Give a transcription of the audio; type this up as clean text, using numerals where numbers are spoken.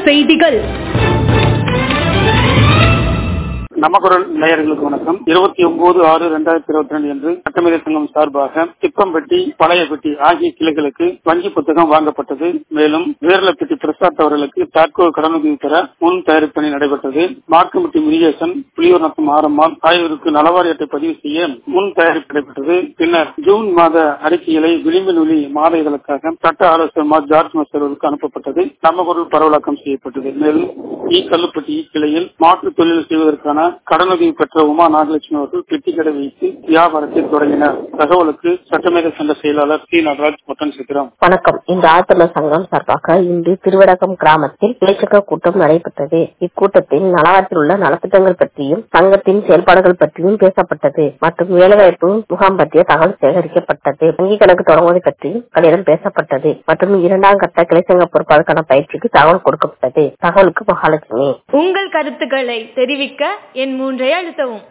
செய்திகள். நமக்குரல் நேயர்களுக்கு வணக்கம். 29/6/2022 என்று சட்டமேதை சங்கம் சார்பாக திப்பம்பட்டி, பழையப்பட்டி ஆகிய கிளைகளுக்கு வங்கி புத்தகம் வாங்கப்பட்டது. மேலும் வீரலப்பட்டி பிரசாத் அவர்களுக்கு தாட்கோ கடனுதவி பெற முன் தயாரிப்பு பணி நடைபெற்றது. மார்க்கம்பட்டி முருகேசன், புலியூர்நத்தம் ஆரம்மாள் ஆகியோருக்கு நலவாரி அட்டை பதிவு செய்ய முன் தயாரிப்பு நடைபெற்றது. பின்னர் ஜூன் மாத அறிக்கைகளை விளிம்பில் ஒளி மாத இதழுக்காக சட்ட ஆலோசகர் ஜார்ஜ் மஸ்டர்களுக்கு அனுப்பப்பட்டது. நமக்குரல் பரவலாக்கம் செய்யப்பட்டது. மேலும் கல்லுப்பட்டி கிளையில் மாற்றுத் தொழில் செய்வதற்கான கடனுதவி பெற்ற உமா நாகலட்சுமி அவர்கள் பெட்டி கடை வைத்து வியாபாரத்தை தொடங்கினார். தகவலுக்கு சட்டமேதை சங்க செயலாளர் சி நடராஜ் ஒட்டன் சித்திரம். வணக்கம். இந்த ஆழ்த்தமிழ் சங்கம் சார்பாக இன்று திருவடகம் கிராமத்தில் இளைச்சங்க கூட்டம் நடைபெற்றது. இக்கூட்டத்தில் நலவாரத்தில் உள்ள நலத்திட்டங்கள் பற்றியும் சங்கத்தின் செயல்பாடுகள் பற்றியும் பேசப்பட்டது மற்றும் வேலைவாய்ப்பு முகாம் பற்றிய தகவல் சேகரிக்கப்பட்டது. வங்கி கணக்கு தொடங்குவது பற்றியும் கடிதம் பேசப்பட்டது மற்றும் 2ஆம் கட்ட கிளைச்சங்க பொறுப்பாளருக்கான பயிற்சிக்கு தகவல் கொடுக்கப்பட்டது. தகவலுக்கு மகாலட்சுமி. உங்கள் கருத்துக்களை தெரிவிக்க என் 3 அழுத்தவும்.